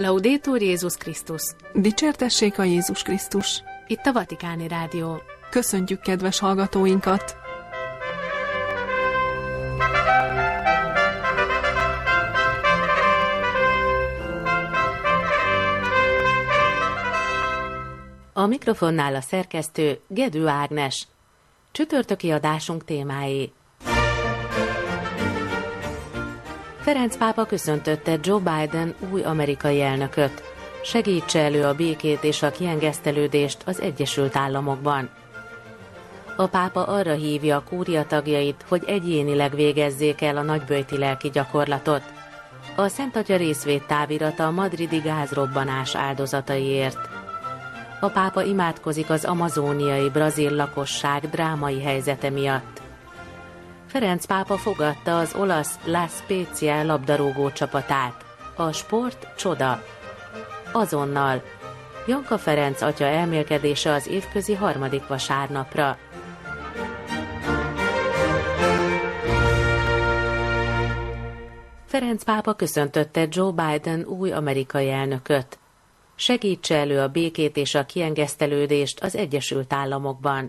Laudetur Jézus Krisztus! Dicsértessék a Jézus Krisztus! Itt a Vatikáni Rádió. Köszöntjük kedves hallgatóinkat! A mikrofonnál a szerkesztő Gedő Ágnes. Csütörtöki adásunk témái. Ferenc pápa köszöntötte Joe Biden új amerikai elnököt. Segítse elő a békét és a kiengesztelődést az Egyesült Államokban. A pápa arra hívja a kúria tagjait, hogy egyénileg végezzék el a nagyböjti lelki gyakorlatot. A Szent Atya részvédtávirata a madridi gázrobbanás áldozataiért. A pápa imádkozik az amazóniai brazil lakosság drámai helyzete miatt. Ferenc pápa fogadta az olasz La Spezia labdarúgó csapatát. A sport csoda. Azonnal. Janka Ferenc atya elmélkedése az évközi harmadik vasárnapra. Ferenc pápa köszöntötte Joe Biden új amerikai elnököt. Segítse elő a békét és a kiengesztelődést az Egyesült Államokban.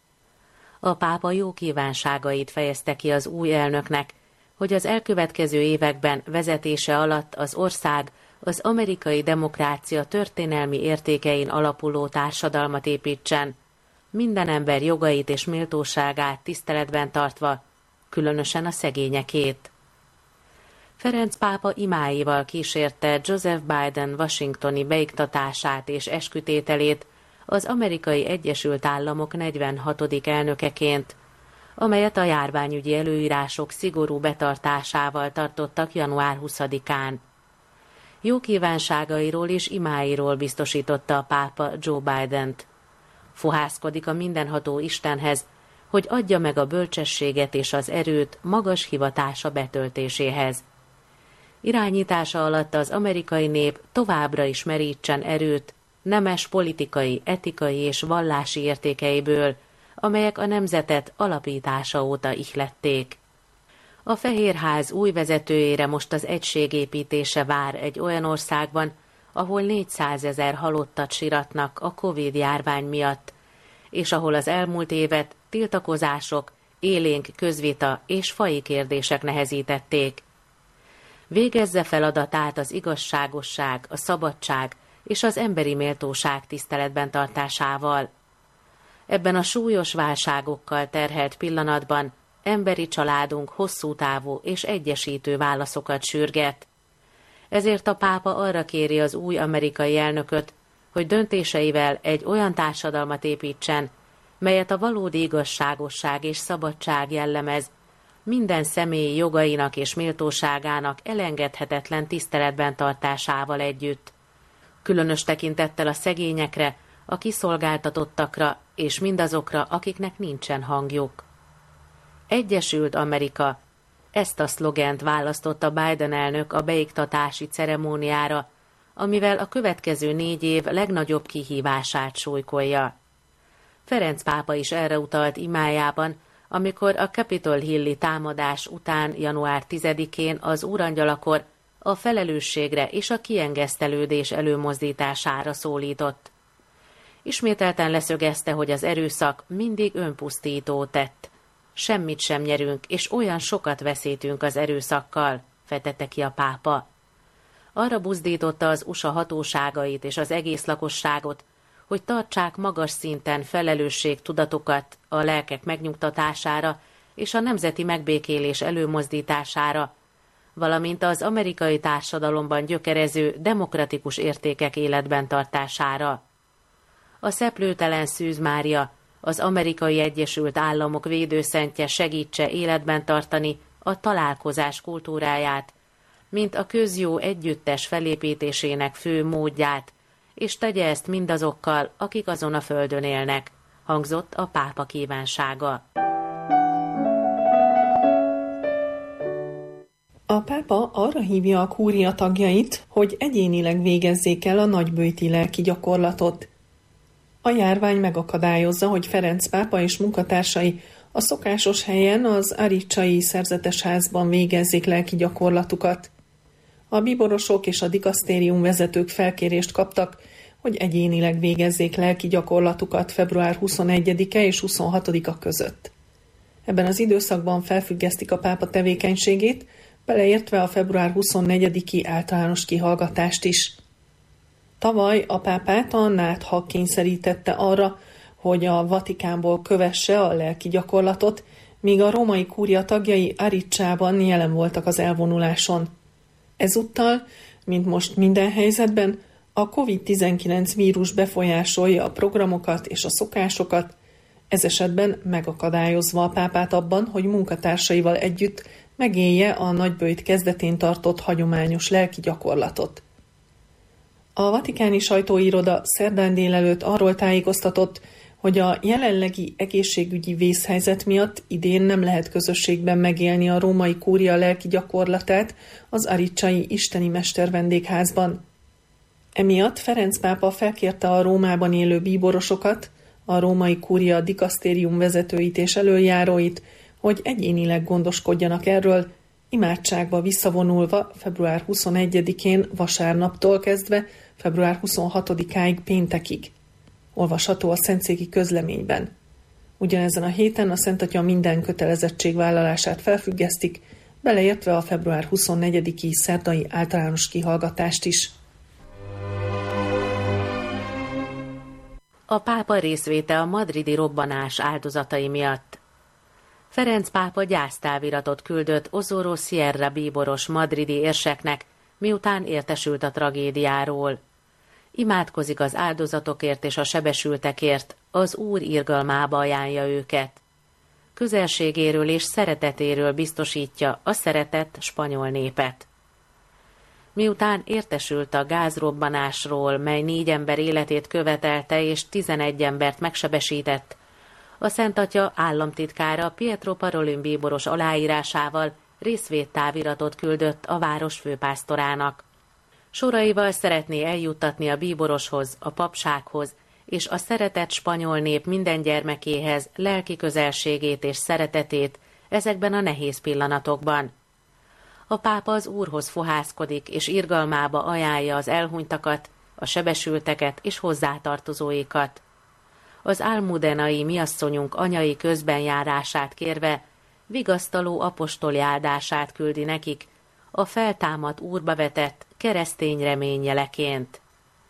A pápa jó kívánságait fejezte ki az új elnöknek, hogy az elkövetkező években vezetése alatt az ország az amerikai demokrácia történelmi értékein alapuló társadalmat építsen, minden ember jogait és méltóságát tiszteletben tartva, különösen a szegényekét. Ferenc pápa imáival kísérte Joseph Biden washingtoni beiktatását és eskütételét az Amerikai Egyesült Államok 46. elnökeként, amelyet a járványügyi előírások szigorú betartásával tartottak január 20-án. Jó kívánságairól és imáiról biztosította a pápa Joe Bident. Fohászkodik a mindenható Istenhez, hogy adja meg a bölcsességet és az erőt magas hivatása betöltéséhez. Irányítása alatt az amerikai nép továbbra is merítsen erőt nemes politikai, etikai és vallási értékeiből, amelyek a nemzetet alapítása óta ihlették. A Fehérház új vezetőjére most az egységépítése vár egy olyan országban, ahol 400 000 halottat siratnak a Covid-járvány miatt, és ahol az elmúlt évet tiltakozások, élénk közvita és faji kérdések nehezítették. Végezze feladatát az igazságosság, a szabadság és az emberi méltóság tiszteletben tartásával. Ebben a súlyos válságokkal terhelt pillanatban emberi családunk hosszú távú és egyesítő válaszokat sürget. Ezért a pápa arra kéri az új amerikai elnököt, hogy döntéseivel egy olyan társadalmat építsen, melyet a valódi igazságosság és szabadság jellemez, minden személy jogainak és méltóságának elengedhetetlen tiszteletben tartásával együtt. Különös tekintettel a szegényekre, a kiszolgáltatottakra és mindazokra, akiknek nincsen hangjuk. Egyesült Amerika. Ezt a szlogent választotta Biden elnök a beiktatási ceremóniára, amivel a következő 4 év legnagyobb kihívását súlykolja. Ferenc pápa is erre utalt imájában, amikor a Capitol Hill-i támadás után január 10-én az úrangyalakor a felelősségre és a kiengesztelődés előmozdítására szólított. Ismételten leszögezte, hogy az erőszak mindig önpusztító tett. Semmit sem nyerünk, és olyan sokat veszítünk az erőszakkal, vetette ki a pápa. Arra buzdította az USA hatóságait és az egész lakosságot, hogy tartsák magas szinten felelősségtudatukat a lelkek megnyugtatására és a nemzeti megbékélés előmozdítására, valamint az amerikai társadalomban gyökerező demokratikus értékek életben tartására. A szeplőtelen Szűz Mária, az Amerikai Egyesült Államok védőszentje segítse életben tartani a találkozás kultúráját, mint a közjó együttes felépítésének fő módját, és tegye ezt mindazokkal, akik azon a földön élnek, hangzott a pápa kívánsága. A pápa arra hívja a kúria tagjait, hogy egyénileg végezzék el a nagyböjti lelki gyakorlatot. A járvány megakadályozza, hogy Ferenc pápa és munkatársai a szokásos helyen, az Aricsai Szerzetesházban végezzék lelki gyakorlatukat. A bíborosok és a dikasztérium vezetők felkérést kaptak, hogy egyénileg végezzék lelki gyakorlatukat február 21-e és 26-a között. Ebben az időszakban felfüggesztik a pápa tevékenységét, beleértve a február 24-i általános kihallgatást is. Tavaly a pápát a náthag kényszerítette arra, hogy a Vatikánból kövesse a lelki gyakorlatot, míg a római kúria tagjai Aricsában jelen voltak az elvonuláson. Ezúttal, mint most minden helyzetben, a COVID-19 vírus befolyásolja a programokat és a szokásokat, ez esetben megakadályozva a pápát abban, hogy munkatársaival együtt megélje a nagyböjt kezdetén tartott hagyományos lelki gyakorlatot. A vatikáni sajtóiroda szerdán délelőtt arról tájékoztatott, hogy a jelenlegi egészségügyi vészhelyzet miatt idén nem lehet közösségben megélni a római kúria lelki gyakorlatát az aricsai isteni mestervendégházban. Emiatt Ferenc pápa felkérte a Rómában élő bíborosokat, a római kúria dikasztérium vezetőit és elöljáróit, hogy egyénileg gondoskodjanak erről, imádságba visszavonulva február 21-én vasárnaptól kezdve február 26-áig péntekig. Olvasható a szentszéki közleményben. Ugyanezen a héten a Szent Atya minden kötelezettségvállalását felfüggesztik, beleértve a február 24-i szerdai általános kihallgatást is. A pápa részvéte a madridi robbanás áldozatai miatt. Ferenc pápa gyásztáviratot küldött Osoro Sierra bíboros madridi érseknek, miután értesült a tragédiáról. Imádkozik az áldozatokért és a sebesültekért, az Úr irgalmába ajánlja őket. Közelségéről és szeretetéről biztosítja a szeretett spanyol népet. Miután értesült a gázrobbanásról, mely 4 ember életét követelte és 11 embert megsebesített, a Szent Atya államtitkára Pietro Parolin bíboros aláírásával részvéttáviratot küldött a város főpásztorának. Soraival szeretné eljuttatni a bíboroshoz, a papsághoz és a szeretett spanyol nép minden gyermekéhez lelki közelségét és szeretetét ezekben a nehéz pillanatokban. A pápa az Úrhoz fohászkodik és irgalmába ajánlja az elhunytakat, a sebesülteket és hozzátartozóikat. Az almudenai miasszonyunk anyai közbenjárását kérve vigasztaló apostoli áldását küldi nekik, a feltámadt Úrba vetett keresztény remény jeleként.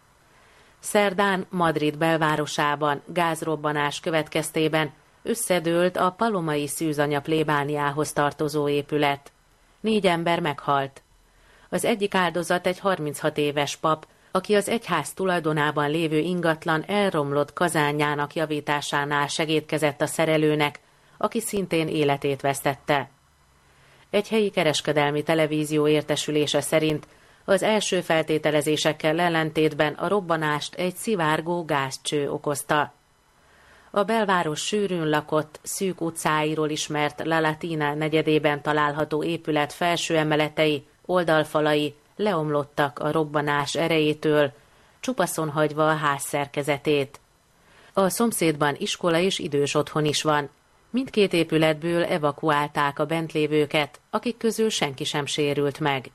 Szerdán Madrid belvárosában gázrobbanás következtében összedőlt a palomai szűzanya plébániához tartozó épület. 4 ember meghalt. Az egyik áldozat egy 36 éves pap, aki az egyház tulajdonában lévő ingatlan elromlott kazánjának javításánál segédkezett a szerelőnek, aki szintén életét vesztette. Egy helyi kereskedelmi televízió értesülése szerint az első feltételezésekkel ellentétben a robbanást egy szivárgó gázcső okozta. A belváros sűrűn lakott, szűk utcáiról ismert La Latina negyedében található épület felső emeletei, oldalfalai leomlottak a robbanás erejétől, csupaszon hagyva a ház szerkezetét. A szomszédban iskola és idős otthon is van. Mindkét épületből evakuálták a bentlévőket, akik közül senki sem sérült meg.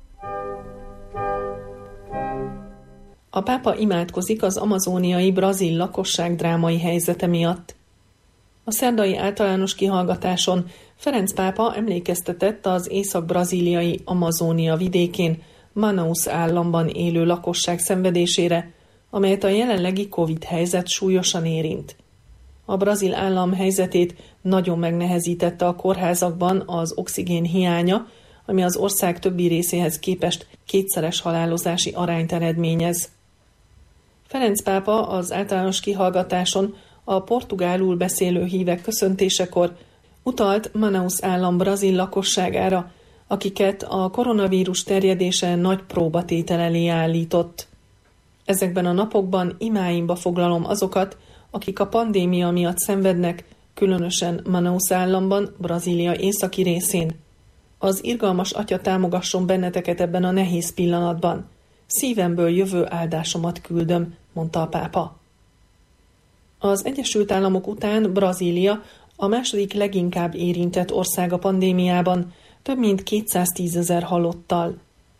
A pápa imádkozik az amazóniai brazil lakosság drámai helyzete miatt. A szerdai általános kihallgatáson Ferenc pápa emlékeztetett az észak-brazíliai Amazónia vidékén, Manaus államban élő lakosság szenvedésére, amelyet a jelenlegi Covid-helyzet súlyosan érint. A brazil állam helyzetét nagyon megnehezítette a kórházakban az oxigén hiánya, ami az ország többi részéhez képest 2-szeres halálozási arányt eredményez. Ferenc pápa az általános kihallgatáson a portugálul beszélő hívek köszöntésekor utalt Manaus állam brazil lakosságára, akiket a koronavírus terjedése nagy próbatétel elé állított. Ezekben a napokban imáimba foglalom azokat, akik a pandémia miatt szenvednek, különösen Manaus államban, Brazília északi részén. Az irgalmas Atya támogasson benneteket ebben a nehéz pillanatban. Szívemből jövő áldásomat küldöm, mondta a pápa. Az Egyesült Államok után Brazília a második leginkább érintett ország a pandémiában, több mint 210 000 halottal.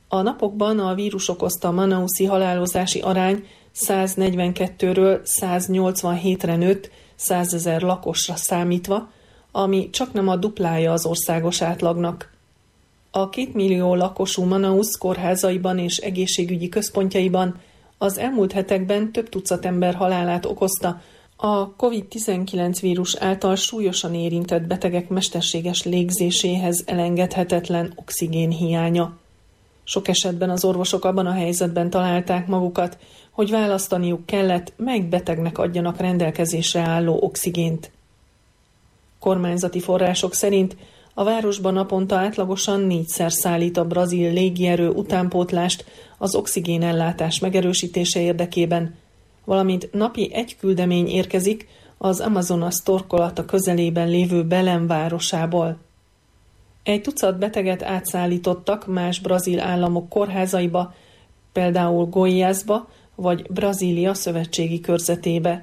A napokban a vírus okozta manauszi halálozási arány 142-ről 187-re nőtt 100 000 lakosra számítva, ami csaknem a duplája az országos átlagnak. A 2 millió lakosú Manaus kórházaiban és egészségügyi központjaiban az elmúlt hetekben több tucat ember halálát okozta a COVID-19 vírus által súlyosan érintett betegek mesterséges légzéséhez elengedhetetlen oxigén hiánya. Sok esetben az orvosok abban a helyzetben találták magukat, hogy választaniuk kellett, melyik betegnek adjanak rendelkezésre álló oxigént. Kormányzati források szerint a városban naponta átlagosan 4-szer szállít a brazil légierő utánpótlást az oxigénellátás megerősítése érdekében, valamint napi 1 küldemény érkezik az Amazonas torkolata közelében lévő Belém városából. 1 tucat beteget átszállítottak más brazil államok kórházaiba, például Goiásba vagy Brazília szövetségi körzetébe.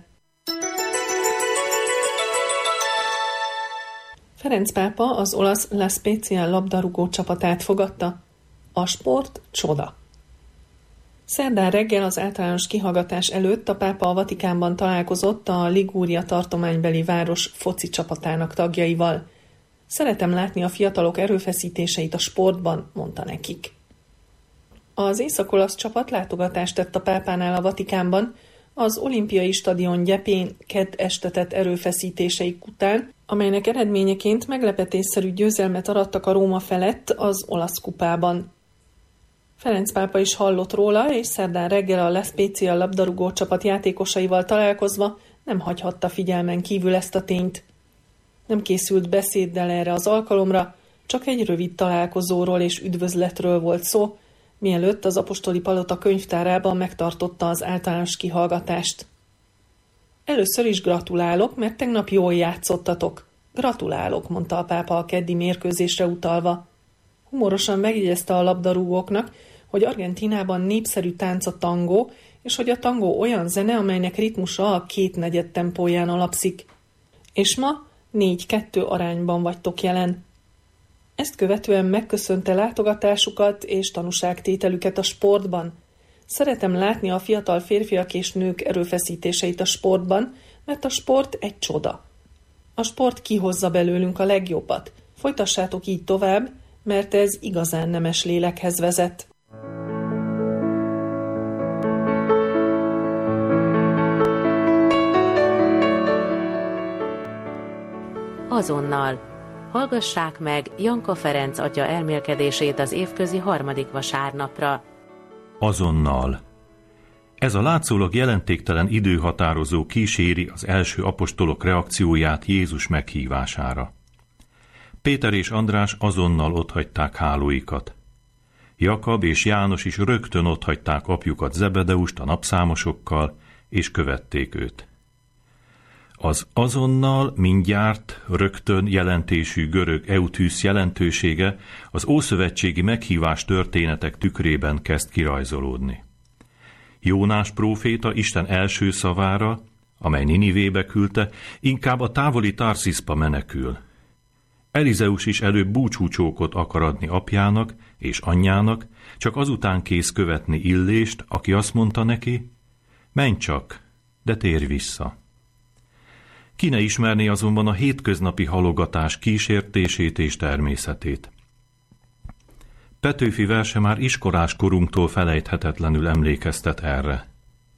Ferenc pápa az olasz La Spezia labdarúgó csapatát fogadta. A sport csoda. Szerdán reggel az általános kihallgatás előtt a pápa a Vatikánban találkozott a Ligúria tartománybeli város foci csapatának tagjaival. Szeretem látni a fiatalok erőfeszítéseit a sportban, mondta nekik. Az észak-olasz csapat látogatást tett a pápánál a Vatikánban, az olimpiai stadion gyepén kedd este tett erőfeszítéseik után, amelynek eredményeként meglepetésszerű győzelmet arattak a Róma felett az olasz kupában. Ferenc pápa is hallott róla, és szerdán reggel a La Spezia labdarúgó csapat játékosaival találkozva nem hagyhatta figyelmen kívül ezt a tényt. Nem készült beszéddel erre az alkalomra, csak egy rövid találkozóról és üdvözletről volt szó, mielőtt az apostoli palota könyvtárában megtartotta az általános kihallgatást. Először is gratulálok, mert tegnap jól játszottatok. Gratulálok, mondta a pápa a keddi mérkőzésre utalva. Humorosan megjegyezte a labdarúgóknak, hogy Argentínában népszerű tánc a tangó, és hogy a tangó olyan zene, amelynek ritmusa a 2/4 tempóján alapszik. És ma 4-2 arányban vagytok jelen. Ezt követően megköszönte látogatásukat és tanúságtételüket a sportban. Szeretem látni a fiatal férfiak és nők erőfeszítéseit a sportban, mert a sport egy csoda. A sport kihozza belőlünk a legjobbat. Folytassátok így tovább, mert ez igazán nemes lélekhez vezet. Azonnal. Hallgassák meg Janka Ferenc atya elmélkedését az évközi 3. vasárnapra. Azonnal. Ez a látszólag jelentéktelen időhatározó kíséri az első apostolok reakcióját Jézus meghívására. Péter és András azonnal otthagyták hálóikat. Jakab és János is rögtön otthagyták apjukat Zebedeust a napszámosokkal, és követték őt. Az azonnal, mindjárt, rögtön jelentésű görög eutűsz jelentősége az ószövetségi meghívás történetek tükrében kezd kirajzolódni. Jónás próféta Isten első szavára, amely Ninivébe küldte, inkább a távoli Tarszisba menekül. Elizeus is előbb búcsúcsókot akar adni apjának és anyjának, csak azután kész követni Illést, aki azt mondta neki, menj csak, de térj vissza. Ki ne ismerné azonban a hétköznapi halogatás kísértését és természetét. Petőfi verse már iskolás korunktól felejthetetlenül emlékeztet erre.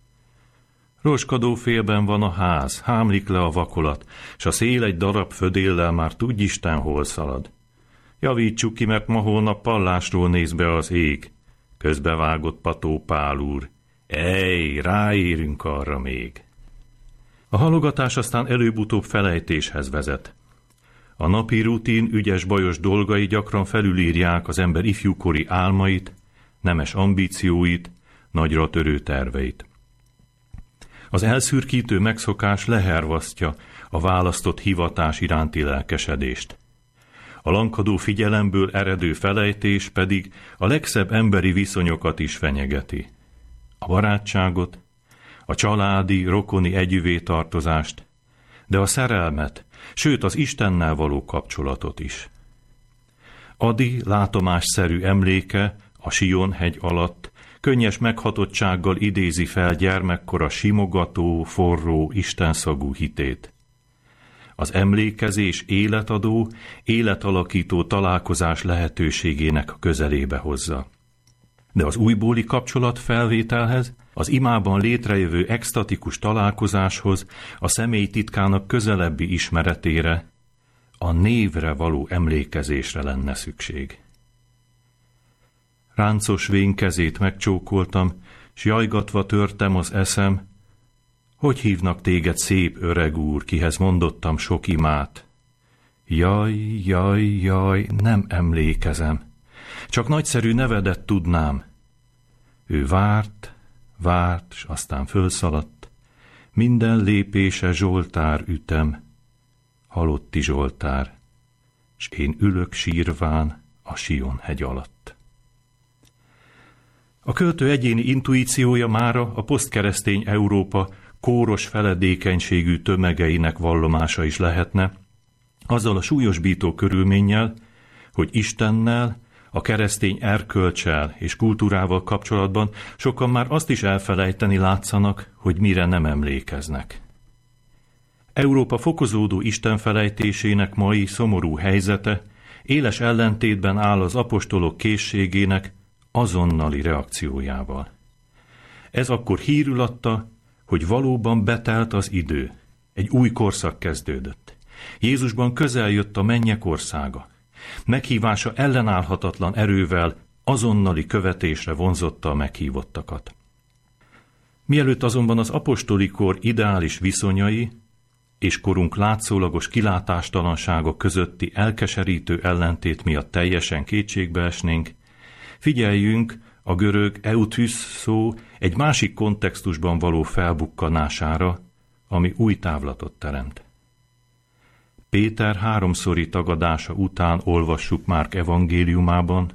Roskadó félben van a ház, hámlik le a vakolat, s a szél egy darab födéllel már tudj Isten hol szalad. Javítsuk ki, mert ma holnap pallásról néz be az ég, közbevágott Pató Pál úr. Ej, ráérünk arra még. A halogatás aztán előbb-utóbb felejtéshez vezet. A napi rutin ügyes-bajos dolgai gyakran felülírják az ember ifjúkori álmait, nemes ambícióit, nagyra törő terveit. Az elszürkítő megszokás lehervasztja a választott hivatás iránti lelkesedést. A lankadó figyelemből eredő felejtés pedig a legszebb emberi viszonyokat is fenyegeti. A barátságot, a családi, rokoni együvé tartozást, de a szerelmet, sőt az Istennel való kapcsolatot is. Adi látomásszerű emléke a Sion-hegy alatt, könnyes meghatottsággal idézi fel gyermekkora simogató, forró, istenszagú hitét. Az emlékezés életadó, életalakító találkozás lehetőségének a közelébe hozza. De az újbóli kapcsolat felvételhez, az imában létrejövő extatikus találkozáshoz, a személy titkának közelebbi ismeretére, a névre való emlékezésre lenne szükség. Ráncos vén kezét megcsókoltam, s jajgatva törtem az eszem, hogy hívnak téged, szép öreg úr, kihez mondottam sok imát. Jaj, jaj, jaj, nem emlékezem, csak nagyszerű nevedet tudnám. Ő várt, s aztán fölszaladt, minden lépése Zsoltár ütem, halotti Zsoltár, s én ülök sírván a Sion-hegy alatt. A költő egyéni intuíciója mára a posztkeresztény Európa kóros feledékenységű tömegeinek vallomása is lehetne, azzal a súlyosbító körülménnyel, hogy Istennel, a keresztény erkölccsel és kultúrával kapcsolatban sokan már azt is elfelejteni látszanak, hogy mire nem emlékeznek. Európa fokozódó istenfelejtésének mai szomorú helyzete éles ellentétben áll az apostolok készségének azonnali reakciójával. Ez akkor hírül adta, hogy valóban betelt az idő, egy új korszak kezdődött. Jézusban közel jött a mennyek országa. Meghívása ellenállhatatlan erővel azonnali követésre vonzotta a meghívottakat. Mielőtt azonban az apostoli kor ideális viszonyai és korunk látszólagos kilátástalansága közötti elkeserítő ellentét miatt teljesen kétségbe esnénk, figyeljünk a görög euthys szó egy másik kontextusban való felbukkanására, ami új távlatot teremt. Péter háromszori tagadása után olvassuk Márk evangéliumában,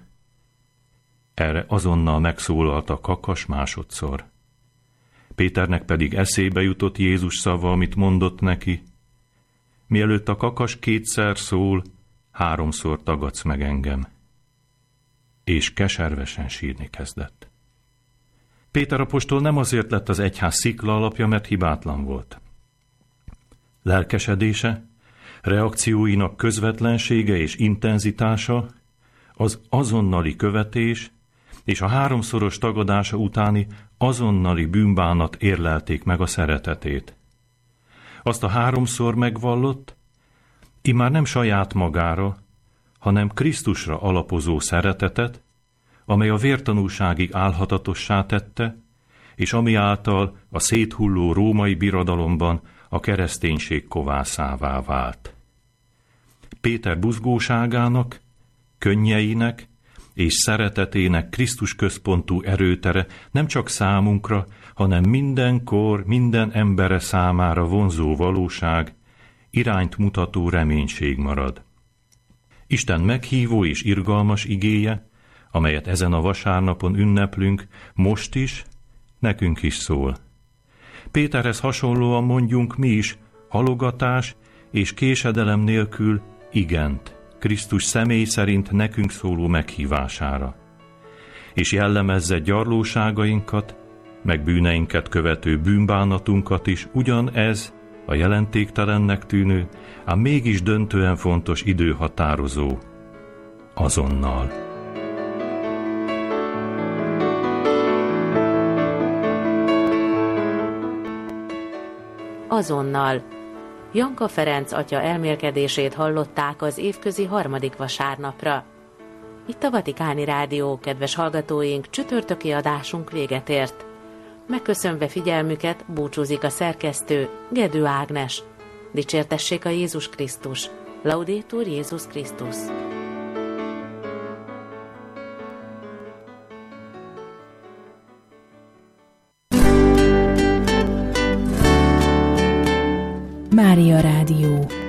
erre azonnal megszólalt a kakas másodszor. Péternek pedig eszébe jutott Jézus szava, amit mondott neki, mielőtt a kakas kétszer szól, háromszor tagadsz meg engem. És keservesen sírni kezdett. Péter apostol nem azért lett az egyház szikla alapja, mert hibátlan volt. Lelkesedése, reakcióinak közvetlensége és intenzitása, az azonnali követés és a háromszoros tagadása utáni azonnali bűnbánat érlelték meg a szeretetét. Azt a háromszor megvallott, immár nem saját magára, hanem Krisztusra alapozó szeretetet, amely a vértanúságig álhatatossá tette, és ami által a széthulló római birodalomban a kereszténység kovászává vált. Péter buzgóságának, könnyeinek és szeretetének Krisztus központú erőtere nem csak számunkra, hanem mindenkor, minden embere számára vonzó valóság, irányt mutató reménység marad. Isten meghívó és irgalmas igéje, amelyet ezen a vasárnapon ünneplünk, most is, nekünk is szól. Péterhez hasonlóan mondjunk mi is halogatás és késedelem nélkül igent Krisztus személy szerint nekünk szóló meghívására, és jellemezze gyarlóságainkat, meg bűneinket követő bűnbánatunkat is ugyanez a jelentéktelennek tűnő, ám mégis döntően fontos időhatározó, azonnal. Azonnal. Janka Ferenc atya elmélkedését hallották az évközi harmadik vasárnapra. Itt a Vatikáni Rádió, kedves hallgatóink, csütörtöki adásunk véget ért. Megköszönve figyelmüket búcsúzik a szerkesztő, Gedő Ágnes. Dicsértessék a Jézus Krisztus. Laudetur Jézus Krisztus. Mária Rádió.